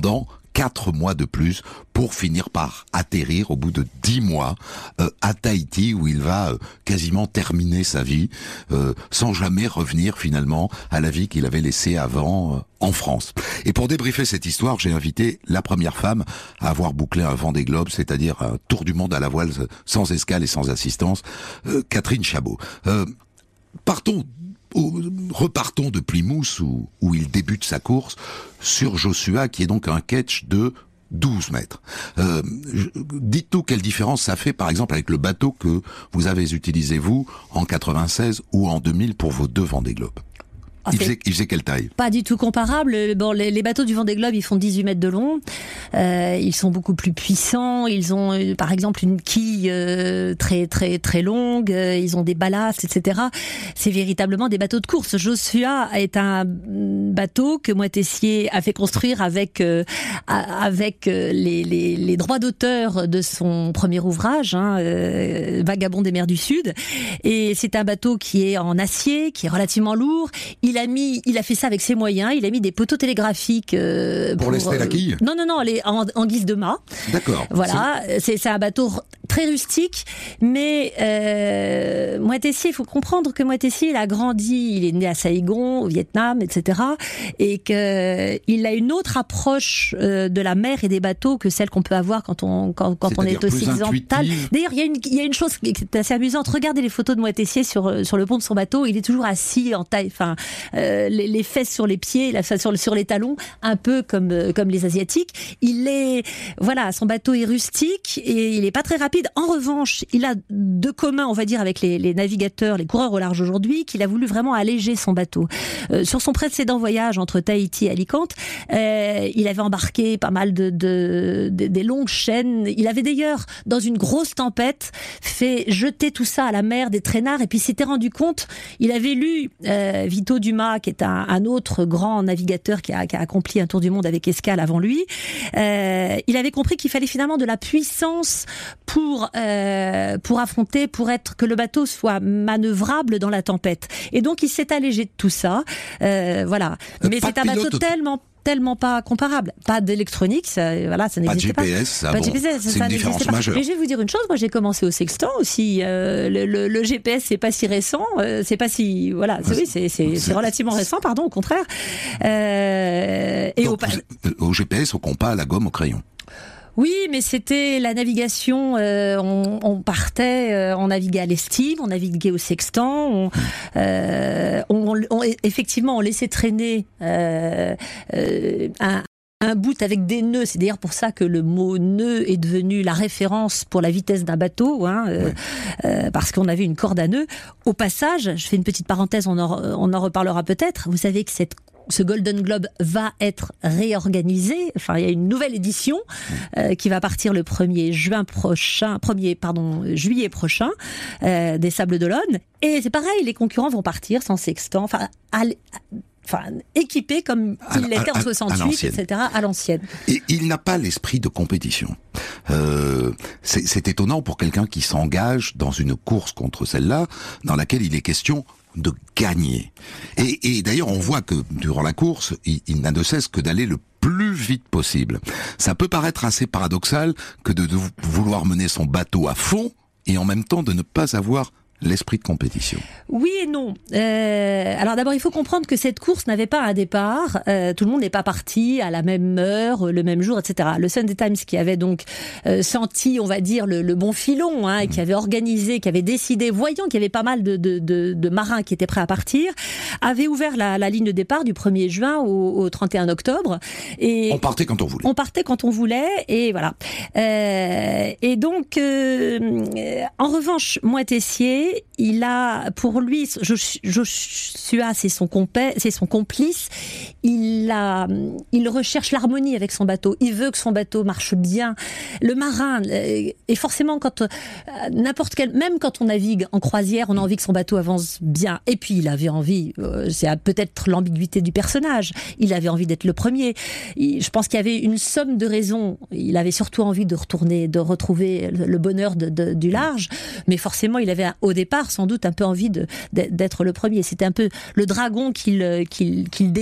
4 mois de plus pour finir par atterrir au bout de 10 mois à Tahiti, où il va quasiment terminer sa vie sans jamais revenir finalement à la vie qu'il avait laissée avant en France. Et pour débriefer cette histoire, j'ai invité la première femme à avoir bouclé un Vendée Globe, c'est-à-dire un tour du monde à la voile sans escale et sans assistance, Catherine Chabot. Repartons de Plymouth où il débute sa course sur Joshua, qui est donc un catch de 12 mètres. Dites-nous quelle différence ça fait, par exemple, avec le bateau que vous avez utilisé, vous, en 96 ou en 2000 pour vos 2 Vendée Globe. Il faisait quelle taille? Pas du tout comparable. Bon, les bateaux du Vendée Globe, ils font 18 mètres de long. Ils sont beaucoup plus puissants. Ils ont, par exemple, une quille très très très longue. Ils ont des ballasts, etc. C'est véritablement des bateaux de course. Joshua est un bateau que Moitessier a fait construire avec les droits d'auteur de son premier ouvrage, Vagabond des mers du Sud. Et c'est un bateau qui est en acier, qui est relativement lourd. Il a fait ça avec ses moyens. Il a mis des poteaux télégraphiques pour lester la quille. Non, en guise de mât. D'accord. Voilà, c'est un bateau très rustique, mais Moitessier, il faut comprendre que Moitessier, il a grandi, il est né à Saigon, au Vietnam, etc., et qu'il a une autre approche de la mer et des bateaux que celle qu'on peut avoir quand on est occidental. D'ailleurs, il y a une chose qui est assez amusante. Regardez les photos de Moitessier sur le pont de son bateau. Il est toujours assis en taille, les fesses sur les pieds, sur les talons, un peu comme les Asiatiques. Son bateau est rustique et il est pas très rapide. En revanche, il a de commun, on va dire, avec les navigateurs, les coureurs au large aujourd'hui, qu'il a voulu vraiment alléger son bateau. Sur son précédent voyage entre Tahiti et Alicante, il avait embarqué pas mal des longues chaînes. Il avait d'ailleurs, dans une grosse tempête, fait jeter tout ça à la mer, des traînards, et puis s'était rendu compte, il avait lu Vito Dumas, qui est un autre grand navigateur qui a accompli un tour du monde avec escale avant lui. Il avait compris qu'il fallait finalement de la puissance pour affronter, que le bateau soit manœuvrable dans la tempête. Et donc il s'est allégé de tout ça. Voilà. Mais c'est un bateau tellement pas comparable. Pas d'électronique, ça n'existait pas. Pas de GPS, c'est une différence majeure. Mais je vais vous dire une chose, moi j'ai commencé au sextant aussi. Le GPS, c'est pas si récent, c'est pas si... Voilà, c'est relativement récent, pardon, au contraire. Au GPS, au compas, à la gomme, au crayon. Oui, mais c'était la navigation. On partait, on naviguait à l'estime, on naviguait au sextant. Effectivement, on laissait traîner un bout avec des nœuds. C'est d'ailleurs pour ça que le mot nœud est devenu la référence pour la vitesse d'un bateau, parce qu'on avait une corde à nœuds. Au passage, je fais une petite parenthèse, on en reparlera peut-être. Vous savez que ce Golden Globe va être réorganisé. Enfin, il y a une nouvelle édition qui va partir le 1er juillet prochain des Sables d'Olonne. Et c'est pareil, les concurrents vont partir sans sextant, équipés comme il l'était en 68, etc., à l'ancienne. Et il n'a pas l'esprit de compétition. C'est étonnant pour quelqu'un qui s'engage dans une course contre celle-là, dans laquelle il est question de gagner. Et d'ailleurs, on voit que durant la course, il n'a de cesse que d'aller le plus vite possible. Ça peut paraître assez paradoxal que de vouloir mener son bateau à fond et en même temps de ne pas avoir l'esprit de compétition. Oui et non. Alors d'abord, il faut comprendre que cette course n'avait pas un départ. Tout le monde n'est pas parti à la même heure, le même jour, etc. Le Sunday Times, qui avait donc senti, on va dire, le bon filon, et qui avait organisé, qui avait décidé, voyant qu'il y avait pas mal de marins qui étaient prêts à partir, avait ouvert la ligne de départ du 1er juin au 31 octobre. Et on partait quand on voulait. On partait quand on voulait, et voilà. Et donc, en revanche, Moitessier, il a, pour lui, Joshua, c'est son complice. Il recherche l'harmonie avec son bateau. Il veut que son bateau marche bien. Le marin, et forcément, même quand on navigue en croisière, on a envie que son bateau avance bien. Et puis, il avait envie, c'est peut-être l'ambiguïté du personnage. Il avait envie d'être le premier. Je pense qu'il y avait une somme de raisons. Il avait surtout envie de retrouver le bonheur du large. Mais forcément, il avait au départ sans doute un peu envie d'être le premier. C'était un peu le dragon qu'il décrit,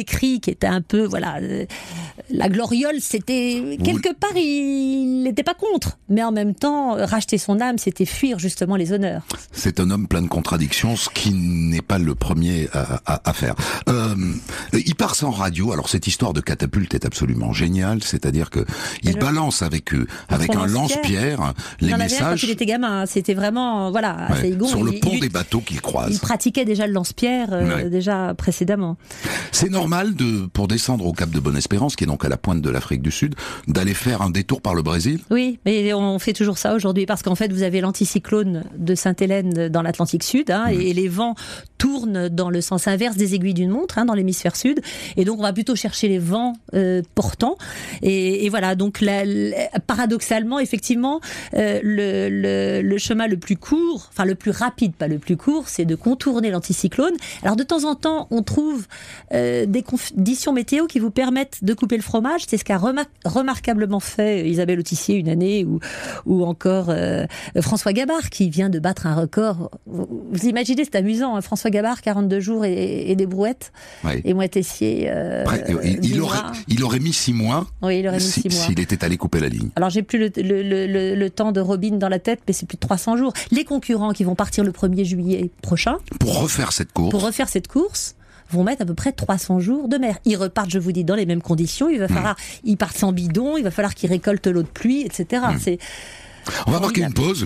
qui était un peu, voilà, la gloriole, c'était quelque part, il n'était pas contre, mais en même temps, racheter son âme, c'était fuir justement les honneurs. C'est un homme plein de contradictions, ce qui n'est pas le premier à faire. Il part sans radio. Alors cette histoire de catapulte est absolument géniale, c'est-à-dire que il balance avec un lance-pierre les messages. Quand il était gamin, c'était vraiment à Saigon, sur le pont des bateaux qu'il croise. Il pratiquait déjà le lance-pierre déjà précédemment. C'est normal pour descendre au Cap de Bonne-Espérance, qui est donc à la pointe de l'Afrique du Sud, d'aller faire un détour par le Brésil. Oui, mais on fait toujours ça aujourd'hui parce qu'en fait vous avez l'anticyclone de Sainte-Hélène dans l'Atlantique Sud, et les vents tournent dans le sens inverse des aiguilles d'une montre, dans l'hémisphère sud, et donc on va plutôt chercher les vents portants, et voilà, donc paradoxalement, effectivement, le chemin le plus court, enfin le plus rapide, pas le plus court, c'est de contourner l'anticyclone. Alors de temps en temps, on trouve des conditions météo qui vous permettent de couper le fromage. C'est ce qu'a remarquablement fait Isabelle Autissier une année, ou encore François Gabard, qui vient de battre un record. Vous imaginez, c'est amusant, François Gabard, 42 jours et des brouettes, et moi Tessier. Il aurait mis 6 mois. Oui, il aurait mis 6 mois. S'il était allé couper la ligne. Alors j'ai plus le temps de Robin dans la tête, mais c'est plus de 300 jours. Les concurrents qui vont partir le 1er juillet prochain pour refaire cette course, vont mettre à peu près 300 jours de mer. Ils repartent, je vous dis, dans les mêmes conditions. Il va falloir, ils partent sans bidon, il va falloir qu'ils récoltent l'eau de pluie, etc. On va marquer une pause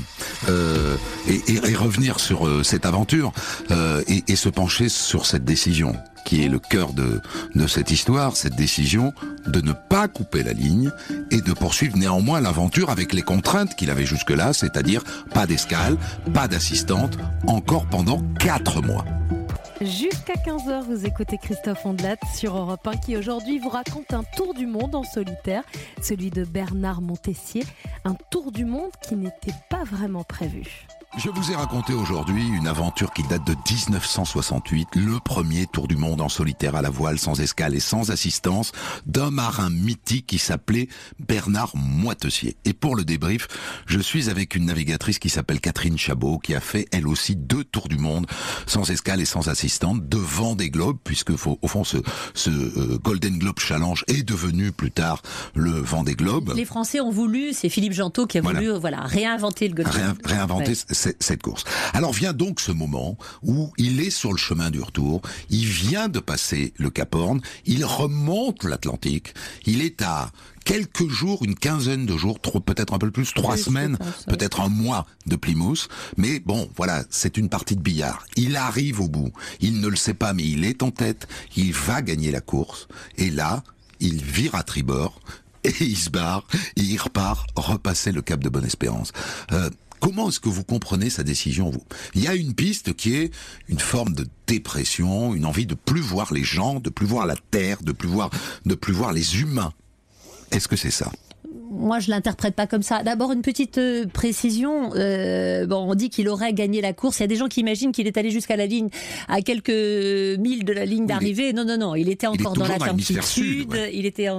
et revenir sur cette aventure et se pencher sur cette décision qui est le cœur de cette histoire, cette décision de ne pas couper la ligne et de poursuivre néanmoins l'aventure avec les contraintes qu'il avait jusque-là, c'est-à-dire pas d'escale, pas d'assistante, encore pendant 4 mois. Jusqu'à 15h, vous écoutez Christophe Ondelat sur Europe 1 qui aujourd'hui vous raconte un tour du monde en solitaire, celui de Bernard Montessier, un tour du monde qui n'était pas vraiment prévu. Je vous ai raconté aujourd'hui une aventure qui date de 1968, le premier tour du monde en solitaire à la voile, sans escale et sans assistance, d'un marin mythique qui s'appelait Bernard Moitessier. Et pour le débrief, je suis avec une navigatrice qui s'appelle Catherine Chabot, qui a fait elle aussi 2 tours du monde, sans escale et sans assistante, de Vendée Globe, puisque au fond ce Golden Globe Challenge est devenu plus tard le Vendée Globe. Les Français ont voulu, c'est Philippe Gentot qui a voulu réinventer le Golden Globe. Réinventer cette course. Alors vient donc ce moment où il est sur le chemin du retour, il vient de passer le Cap Horn, il remonte l'Atlantique, il est à quelques jours, une quinzaine de jours, peut-être un peu plus, 3 semaines, peut-être un mois de Plymouth, mais bon, voilà, c'est une partie de billard. Il arrive au bout, il ne le sait pas, mais il est en tête, il va gagner la course, et là, il vire à tribord, et il se barre, et il repart repasser le Cap de Bonne-Espérance. Comment est-ce que vous comprenez sa décision, vous ? Il y a une piste qui est une forme de dépression, une envie de plus voir les gens, de plus voir la terre, de plus voir les humains. Est-ce que c'est ça ? Moi, je l'interprète pas comme ça. D'abord, une petite précision. On dit qu'il aurait gagné la course. Il y a des gens qui imaginent qu'il est allé jusqu'à la ligne, à quelques milles de la ligne d'arrivée. Non. Il était encore dans l'Atlantique Sud. Ouais. Il était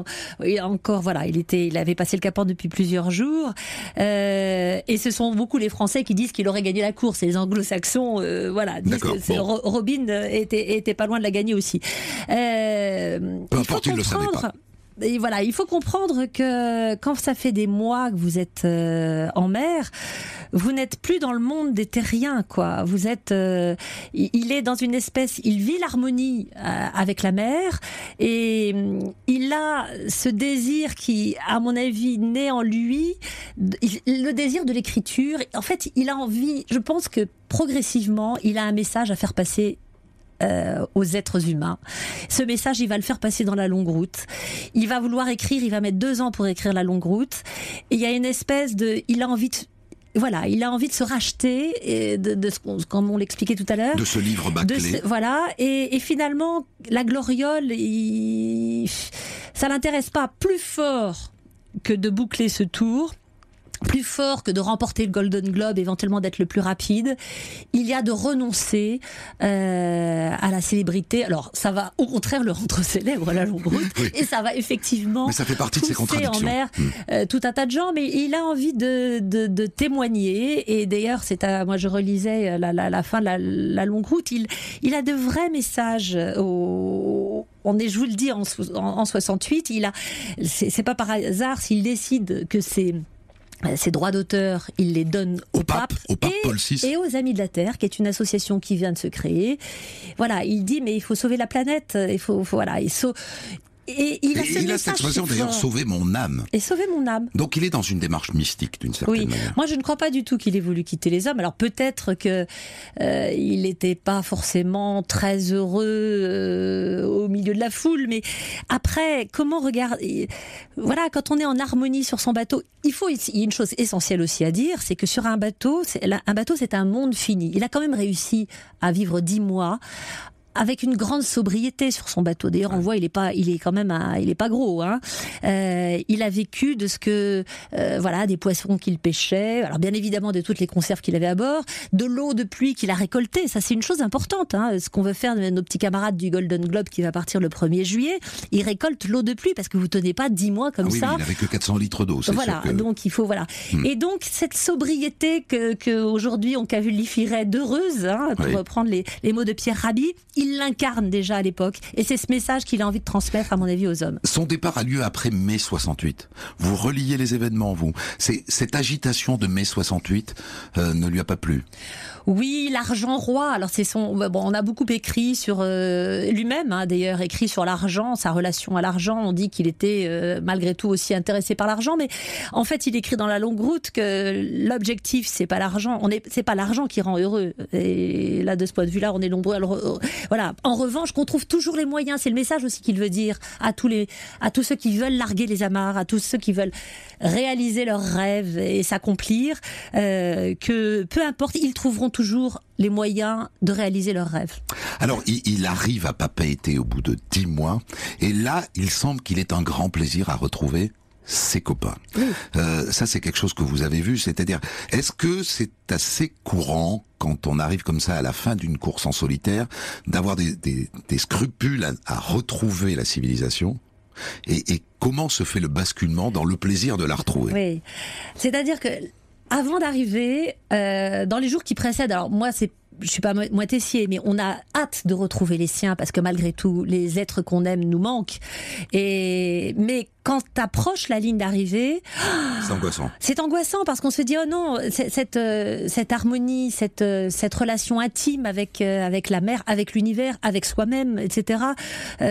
il avait passé le Cap Horn depuis plusieurs jours. Et ce sont beaucoup les Français qui disent qu'il aurait gagné la course. Et les Anglo-Saxons, disent que Robin était pas loin de la gagner aussi. Peu importe, il le savait pas. Et voilà, il faut comprendre que quand ça fait des mois que vous êtes en mer, vous n'êtes plus dans le monde des terriens, quoi. Vous êtes, il est dans une espèce, il vit l'harmonie avec la mer et il a ce désir qui, à mon avis, naît en lui, le désir de l'écriture. En fait, il a envie, je pense que progressivement, il a un message à faire passer aux êtres humains. Ce message, il va le faire passer dans la longue route. Il va vouloir écrire, il va mettre 2 ans pour écrire la longue route. Et il y a une espèce de... Il a envie de se racheter, comme on l'expliquait tout à l'heure. De ce livre bâclé. Et finalement, la gloriole, ça l'intéresse pas plus fort que de boucler ce tour. Plus fort que de remporter le Golden Globe, éventuellement d'être le plus rapide, il y a de renoncer à la célébrité. Alors, ça va au contraire le rendre célèbre à la longue route, et ça va effectivement mais ça fait partie de ses contradictions. En mer tout un tas de gens, mais il a envie de témoigner. Et d'ailleurs, moi je relisais la fin de la longue route. Il a de vrais messages aux je vous le dis, en 68, c'est pas par hasard s'il décide que ces droits d'auteur, il les donne au pape Paul VI. Et aux Amis de la Terre, qui est une association qui vient de se créer. Voilà, il dit mais il faut sauver la planète, Et il a cette expression d'ailleurs, sauver mon âme. Et sauver mon âme. Donc il est dans une démarche mystique d'une certaine manière. Moi je ne crois pas du tout qu'il ait voulu quitter les hommes. Alors peut-être que il n'était pas forcément très heureux au milieu de la foule, mais après comment regarder. Voilà, quand on est en harmonie sur son bateau, il y a une chose essentielle aussi à dire, c'est que sur un bateau c'est un monde fini. Il a quand même réussi à vivre 10 mois. Avec une grande sobriété sur son bateau. D'ailleurs, on voit, il est pas gros, hein. Il a vécu de ce que, des poissons qu'il pêchait. Alors, bien évidemment, de toutes les conserves qu'il avait à bord, de l'eau de pluie qu'il a récoltée. Ça, c'est une chose importante, hein. Ce qu'on veut faire de nos petits camarades du Golden Globe qui va partir le 1er juillet. Ils récoltent l'eau de pluie parce que vous tenez pas 10 mois comme ça. Oui, il n'avait que 400 litres d'eau. Donc il faut, Et donc, cette sobriété que aujourd'hui on qualifierait d'heureuse, hein, pour reprendre les mots de Pierre Rabhi, il l'incarne déjà à l'époque, et c'est ce message qu'il a envie de transmettre, à mon avis, aux hommes. Son départ a lieu après mai 68. Vous reliez les événements, vous. Cette agitation de mai 68 ne lui a pas plu. Oui, l'argent roi. Alors on a beaucoup écrit sur lui-même, hein, d'ailleurs, écrit sur l'argent, sa relation à l'argent. On dit qu'il était malgré tout aussi intéressé par l'argent, mais en fait, il écrit dans La Longue Route que l'objectif, c'est pas l'argent. C'est pas l'argent qui rend heureux. Et là, de ce point de vue-là, on est nombreux. Voilà. En revanche, qu'on trouve toujours les moyens. C'est le message aussi qu'il veut dire à tous ceux qui veulent larguer les amarres, à tous ceux qui veulent réaliser leurs rêves et s'accomplir, que peu importe, ils trouveront toujours les moyens de réaliser leurs rêves. Alors, il arrive à Papeete au bout de 10 mois, et là, il semble qu'il ait un grand plaisir à retrouver ses copains. Oui. Ça, c'est quelque chose que vous avez vu, c'est-à-dire, est-ce que c'est assez courant, quand on arrive comme ça à la fin d'une course en solitaire, d'avoir des scrupules à retrouver la civilisation ? Et comment se fait le basculement dans le plaisir de la retrouver ? Oui, c'est-à-dire que avant d'arriver, dans les jours qui précèdent, alors moi je suis pas moitessier, mais on a hâte de retrouver les siens parce que malgré tout, les êtres qu'on aime nous manquent. Mais quand t'approches la ligne d'arrivée, c'est angoissant. C'est angoissant parce qu'on se dit oh non, cette harmonie, cette relation intime avec la mer, avec l'univers, avec soi-même, etc. On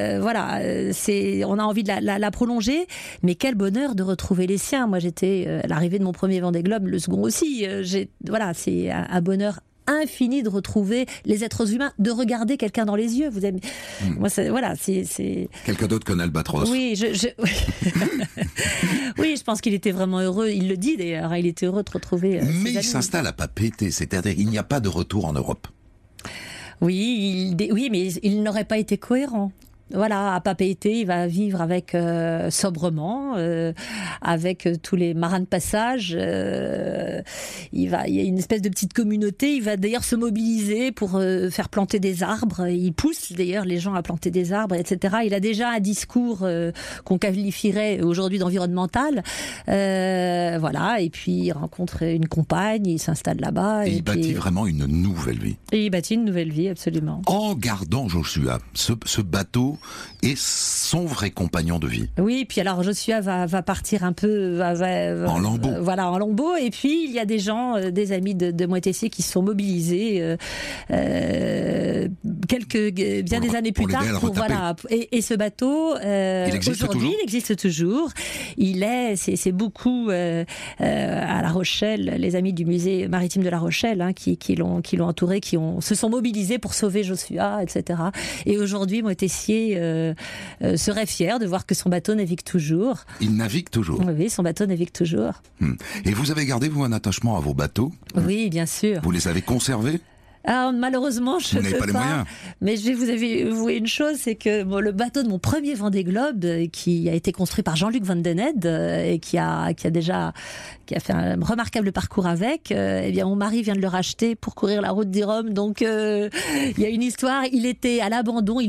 a envie de la prolonger. Mais quel bonheur de retrouver les siens. Moi, j'étais à l'arrivée de mon premier Vendée Globe, le second aussi. C'est un bonheur infini de retrouver les êtres humains, de regarder quelqu'un dans les yeux. Vous aimez... Moi, c'est quelqu'un d'autre qu'un albatros. Oui, oui, je pense qu'il était vraiment heureux. Il le dit d'ailleurs. Il était heureux de retrouver. Mais il s'installe à Papeete, c'est-à-dire il n'y a pas de retour en Europe. Oui, mais il n'aurait pas été cohérent. Voilà, à Papeete, il va vivre avec sobrement, avec tous les marins de passage. Il y a une espèce de petite communauté. Il va d'ailleurs se mobiliser pour faire planter des arbres. Il pousse d'ailleurs les gens à planter des arbres, etc. Il a déjà un discours qu'on qualifierait aujourd'hui d'environnemental. Et puis il rencontre une compagne, il s'installe là-bas. Et il bâtit vraiment une nouvelle vie. Et il bâtit une nouvelle vie, absolument. En gardant Joshua, ce bateau est son vrai compagnon de vie. Oui, puis alors Joshua va partir un peu en lambeaux. En lambeaux. Et puis il y a des gens, des amis de Moitessier qui se sont mobilisés des années plus tard et ce bateau aujourd'hui il existe toujours. C'est beaucoup à La Rochelle, les amis du musée maritime de La Rochelle qui l'ont entouré, se sont mobilisés pour sauver Joshua, etc. Et aujourd'hui Moitessier serait fier de voir que son bateau navigue toujours. Il navigue toujours. Oui, son bateau navigue toujours. Et vous avez gardé, vous, un attachement à vos bateaux ? Oui, bien sûr. Vous les avez conservés ? Alors, malheureusement, je ne peux pas. Les moyens. Mais je vais vous avouer une chose, c'est que le bateau de mon premier Vendée Globe, qui a été construit par Jean-Luc Van Den Ed et qui a fait un remarquable parcours avec, mon mari vient de le racheter pour courir la route du Rhum. Donc, il y a une histoire. Il était à l'abandon. Il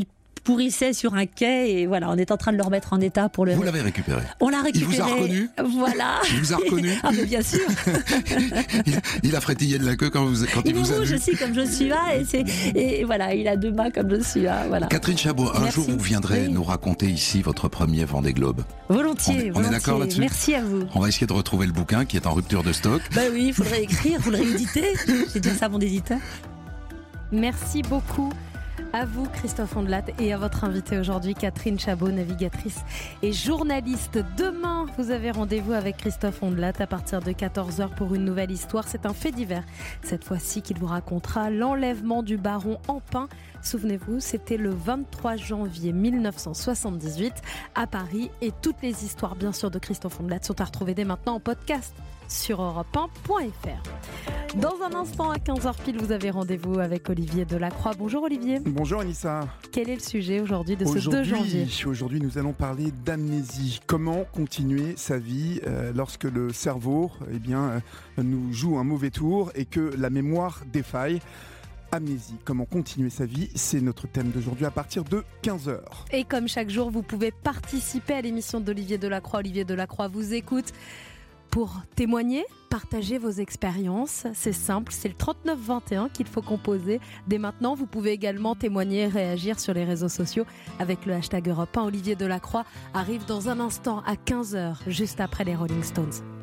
pourrissait sur un quai et voilà, on est en train de le remettre en état pour le... Vous l'avez récupéré? On l'a récupéré. Il vous a reconnu? Voilà. Il vous a reconnu? Ah mais bien sûr. il a frétillé de la queue quand il vous a vu. Il est rouge aussi comme Joshua et voilà, il a 2 mains comme Joshua. Voilà. Catherine Chabot, un jour vous viendrez nous raconter ici votre premier Vendée Globe. Volontiers. On est d'accord là-dessus? Merci à vous. On va essayer de retrouver le bouquin qui est en rupture de stock. Bah oui, il faudrait écrire, vous le rééditer. J'ai dit ça à mon éditeur. Merci beaucoup à vous Christophe Ondelat et à votre invitée aujourd'hui Catherine Chabot, navigatrice et journaliste. Demain, vous avez rendez-vous avec Christophe Ondelat à partir de 14h pour une nouvelle histoire. C'est un fait divers, cette fois-ci qu'il vous racontera l'enlèvement du baron Empain. Souvenez-vous, c'était le 23 janvier 1978 à Paris et toutes les histoires bien sûr de Christophe Ondelat sont à retrouver dès maintenant en podcast sur europe1.fr. Dans un instant, à 15h pile, vous avez rendez-vous avec Olivier Delacroix. Bonjour Olivier. Bonjour Anissa. Quel est le sujet aujourd'hui de ce 2 janvier? Aujourd'hui, nous allons parler d'amnésie. Comment continuer sa vie lorsque le cerveau nous joue un mauvais tour et que la mémoire défaille? Amnésie, comment continuer sa vie, c'est notre thème d'aujourd'hui à partir de 15h. Et comme chaque jour, vous pouvez participer à l'émission d'Olivier Delacroix. Olivier Delacroix vous écoute pour témoigner, partager vos expériences. C'est simple, c'est le 3921 qu'il faut composer. Dès maintenant, vous pouvez également témoigner, réagir sur les réseaux sociaux avec le hashtag Europe 1. Olivier Delacroix arrive dans un instant à 15h, juste après les Rolling Stones.